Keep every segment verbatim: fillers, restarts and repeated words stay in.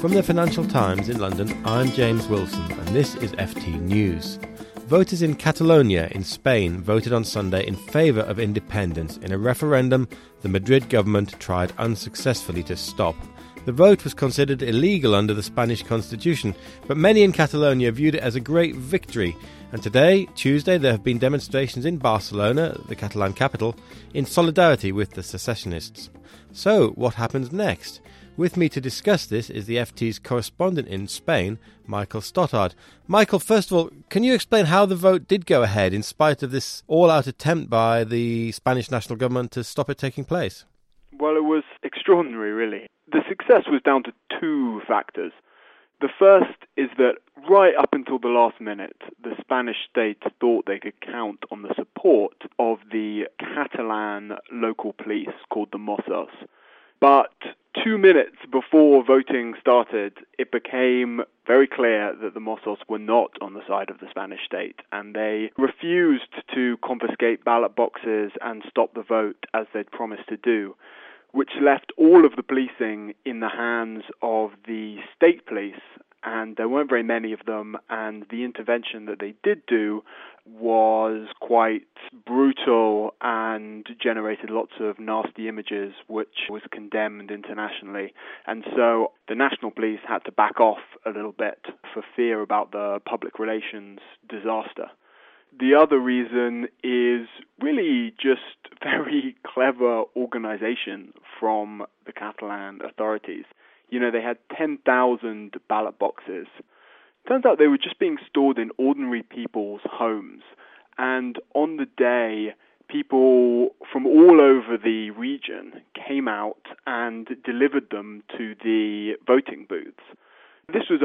From the Financial Times in London, I'm James Wilson, and this is F T News. Voters in Catalonia in Spain voted on Sunday in favour of independence in a referendum the Madrid government tried unsuccessfully to stop. The vote was considered illegal under the Spanish constitution, but many in Catalonia viewed it as a great victory. And today, Tuesday, there have been demonstrations in Barcelona, the Catalan capital, in solidarity with the secessionists. So, what happens next? With me to discuss this is the F T's correspondent in Spain, Michael Stothard. Michael, first of all, can you explain how the vote did go ahead in spite of this all-out attempt by the Spanish national government to stop it taking place? Well, it was extraordinary, really. The success was down to two factors. The first is that right up until the last minute, the Spanish state thought they could count on the support of the Catalan local police called the Mossos. But two minutes before voting started, it became very clear that the Mossos were not on the side of the Spanish state, and they refused to confiscate ballot boxes and stop the vote as they'd promised to do, which left all of the policing in the hands of the state police, and there weren't very many of them, and the intervention that they did do was quite brutal and generated lots of nasty images, which was condemned internationally. And so the national police had to back off a little bit for fear about the public relations disaster. The other reason is really just very clever organization from the Catalan authorities. You know, they had ten thousand ballot boxes. Turns out they were just being stored in ordinary people's homes. And on the day, people from all over the region came out and delivered them to the voting booths. This was a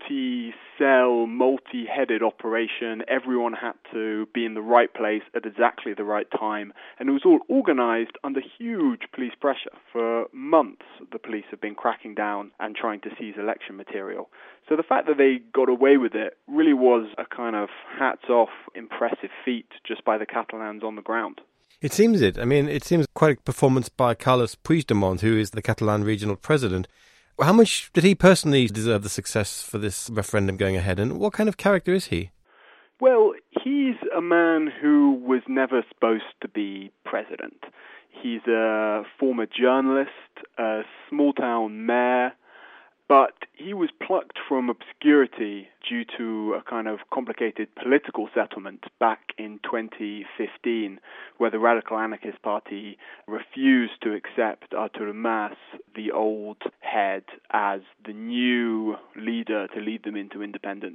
multi-cell, multi-headed operation. Everyone had to be in the right place at exactly the right time. And it was all organized under huge police pressure. For months, the police have been cracking down and trying to seize election material. So the fact that they got away with it really was a kind of hats-off impressive feat just by the Catalans on the ground. It seems it. I mean, it seems quite a performance by Carles Puigdemont, who is the Catalan regional president. How much did he personally deserve the success for this referendum going ahead, and what kind of character is he? Well, he's a man who was never supposed to be president. He's a former journalist, a small-town mayor, but he was plucked from obscurity due to a kind of complicated political settlement back in twenty fifteen, where the Radical Anarchist Party refused to accept Artur Mas, the old head, as the new leader to lead them into independence.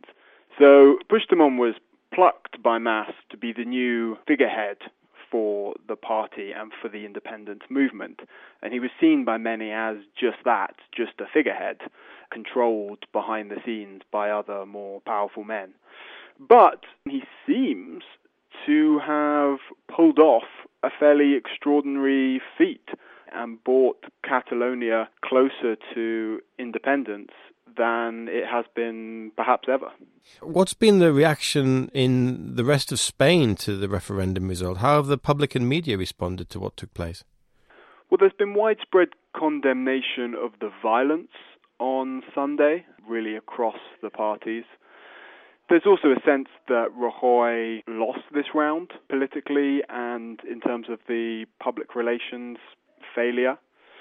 So Puigdemont was plucked by Mas to be the new figurehead for the party and for the independence movement. And he was seen by many as just that, just a figurehead, controlled behind the scenes by other more powerful men. But he seems to have pulled off a fairly extraordinary feat and brought Catalonia closer to independence than it has been perhaps ever. What's been the reaction in the rest of Spain to the referendum result? How have the public and media responded to what took place? Well, there's been widespread condemnation of the violence on Sunday, really across the parties. There's also a sense that Rajoy lost this round politically and in terms of the public relations failure.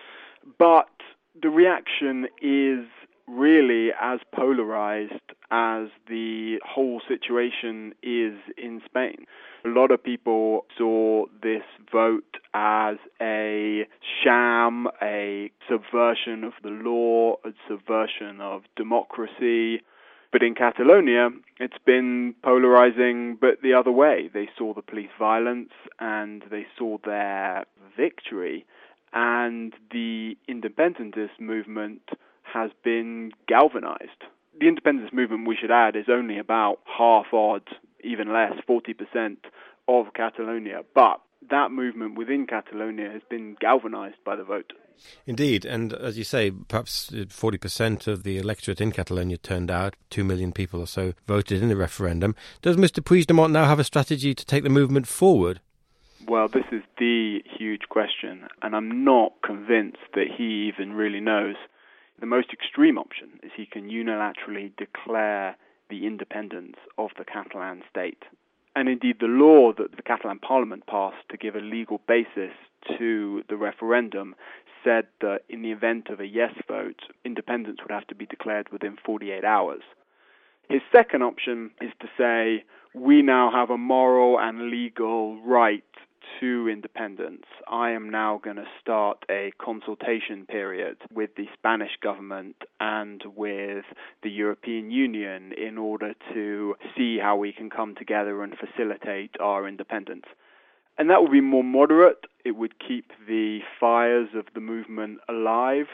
But the reaction is really as polarized as the whole situation is in Spain. A lot of people saw this vote as a sham, a subversion of the law, a subversion of democracy. But in Catalonia, it's been polarizing, but the other way. They saw the police violence and they saw their victory. And the independentist movement has been galvanized. The independence movement, we should add, is only about half odd, even less, forty percent of Catalonia. But that movement within Catalonia has been galvanized by the vote. Indeed, and as you say, perhaps forty percent of the electorate in Catalonia turned out, two million people or so voted in the referendum. Does Mister Puigdemont now have a strategy to take the movement forward? Well, this is the huge question, and I'm not convinced that he even really knows. The most extreme option is he can unilaterally declare the independence of the Catalan state. And indeed, the law that the Catalan parliament passed to give a legal basis to the referendum said that in the event of a yes vote, independence would have to be declared within forty-eight hours. His second option is to say, we now have a moral and legal right to independence. I am now going to start a consultation period with the Spanish government and with the European Union in order to see how we can come together and facilitate our independence. And that would be more moderate. It would keep the fires of the movement alive,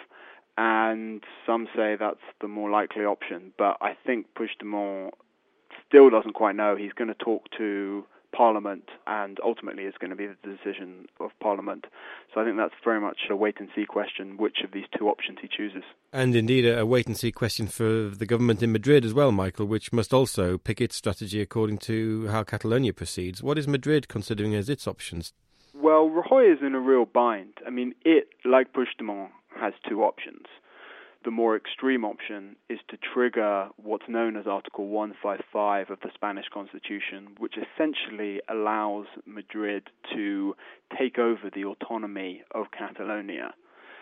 and some say that's the more likely option. But I think Puigdemont still doesn't quite know. He's going to talk to Parliament, and ultimately it's going to be the decision of Parliament. So I think that's very much a wait-and-see question, which of these two options he chooses. And indeed a wait-and-see question for the government in Madrid as well, Michael, which must also pick its strategy according to how Catalonia proceeds. What is Madrid considering as its options? Well, Rajoy is in a real bind. I mean, it, like Puigdemont, has two options. The more extreme option is to trigger what's known as Article one fifty-five of the Spanish Constitution, which essentially allows Madrid to take over the autonomy of Catalonia.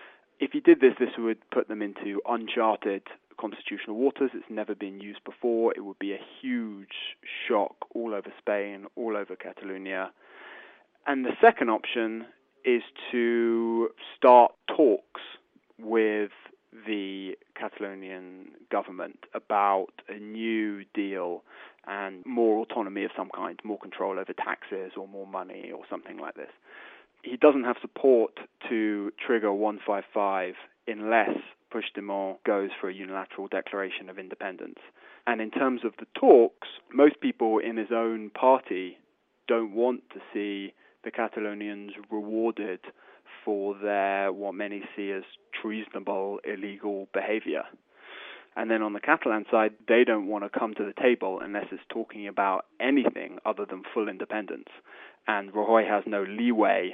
If he did this, this would put them into uncharted constitutional waters. It's never been used before. It would be a huge shock all over Spain, all over Catalonia. And the second option is to start talks with the Catalonian government about a new deal and more autonomy of some kind, more control over taxes or more money or something like this. He doesn't have support to trigger one fifty-five unless Puigdemont goes for a unilateral declaration of independence. And in terms of the talks, most people in his own party don't want to see the Catalonians rewarded for their, what many see as treasonable, illegal behavior. And then on the Catalan side, they don't want to come to the table unless it's talking about anything other than full independence. And Rajoy has no leeway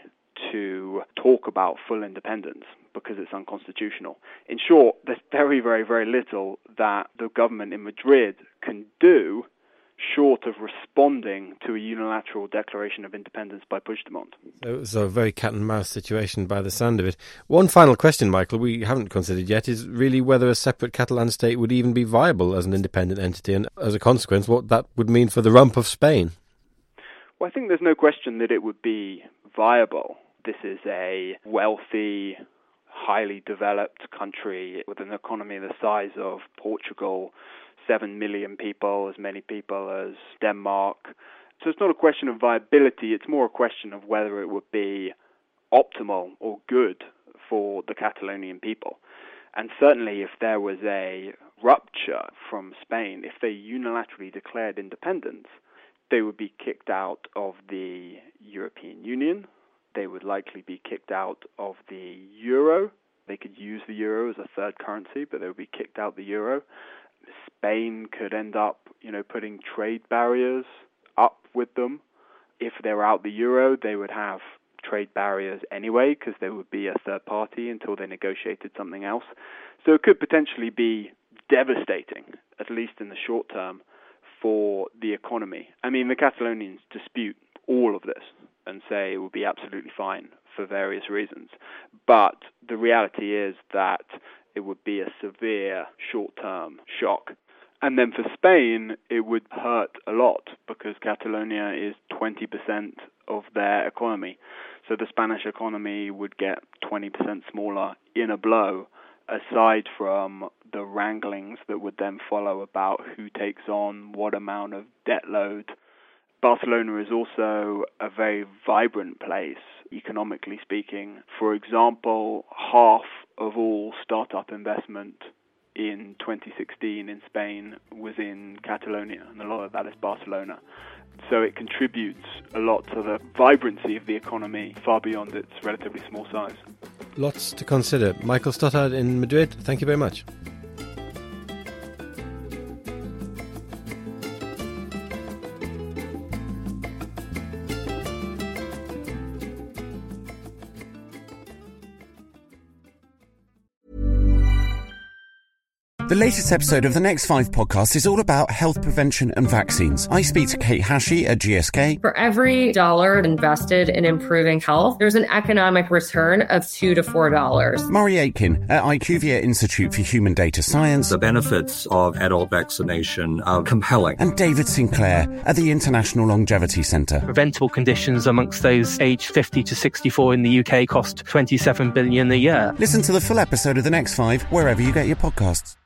to talk about full independence because it's unconstitutional. In short, there's very, very, very little that the government in Madrid can do short of responding to a unilateral declaration of independence by Puigdemont. So it was a very cat and mouse situation by the sound of it. One final question, Michael, we haven't considered yet, is really whether a separate Catalan state would even be viable as an independent entity, and as a consequence, what that would mean for the rump of Spain. Well, I think there's no question that it would be viable. This is a wealthy, highly developed country with an economy the size of Portugal, seven million people, as many people as Denmark. So it's not a question of viability, it's more a question of whether it would be optimal or good for the Catalonian people. And certainly if there was a rupture from Spain, if they unilaterally declared independence, they would be kicked out of the European Union. They would likely be kicked out of the euro. They could use the euro as a third currency, but they would be kicked out the euro. Spain could end up, you know, putting trade barriers up with them. If they were out the euro, they would have trade barriers anyway because they would be a third party until they negotiated something else. So it could potentially be devastating, at least in the short term, for the economy. I mean, the Catalonians dispute all of this and say it would be absolutely fine for various reasons. But the reality is that it would be a severe short-term shock. And then for Spain, it would hurt a lot because Catalonia is twenty percent of their economy. So the Spanish economy would get twenty percent smaller in a blow, aside from the wranglings that would then follow about who takes on what amount of debt load. Barcelona is also a very vibrant place, economically speaking. For example, half of all startup investment in twenty sixteen in Spain was in Catalonia, and a lot of that is Barcelona. So it contributes a lot to the vibrancy of the economy, far beyond its relatively small size. Lots to consider. Michael Stothard in Madrid, thank you very much. The latest episode of the Next Five podcast is all about health prevention and vaccines. I speak to Kate Hashey at G S K. For every dollar invested in improving health, there's an economic return of two to four dollars. Murray Aitken at IQVIA Institute for Human Data Science. The benefits of adult vaccination are compelling. And David Sinclair at the International Longevity Centre. Preventable conditions amongst those aged fifty to sixty-four in the U K cost twenty-seven billion dollars a year. Listen to the full episode of the Next Five wherever you get your podcasts.